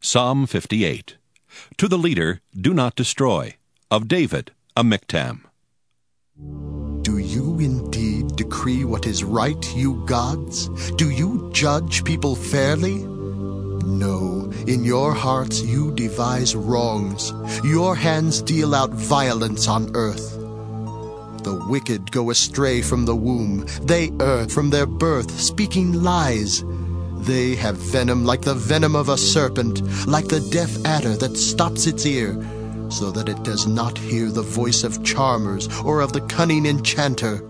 Psalm 58. To the leader, do not destroy. Of David, a miktam. Do you indeed decree what is right, you gods? Do you judge people fairly? No, in your hearts you devise wrongs. Your hands deal out violence on earth. The wicked go astray from the womb. They err from their birth, speaking lies. They have venom like the venom of a serpent, like the deaf adder that stops its ear, so that it does not hear the voice of charmers or of the cunning enchanter.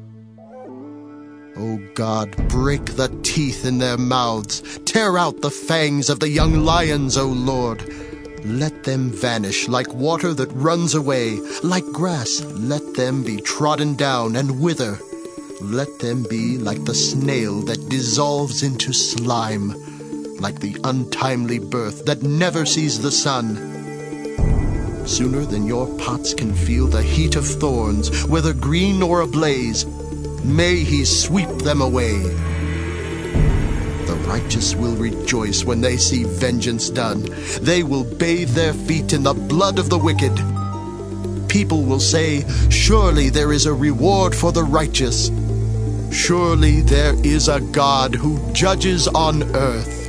O God, break the teeth in their mouths. Tear out the fangs of the young lions, O Lord. Let them vanish like water that runs away. Like grass, let them be trodden down and wither. Let them be like the snail that dissolves into slime, like the untimely birth that never sees the sun. Sooner than your pots can feel the heat of thorns, whether green or ablaze, may he sweep them away. The righteous will rejoice when they see vengeance done. They will bathe their feet in the blood of the wicked. People will say, surely there is a reward for the righteous. Surely there is a God who judges on earth.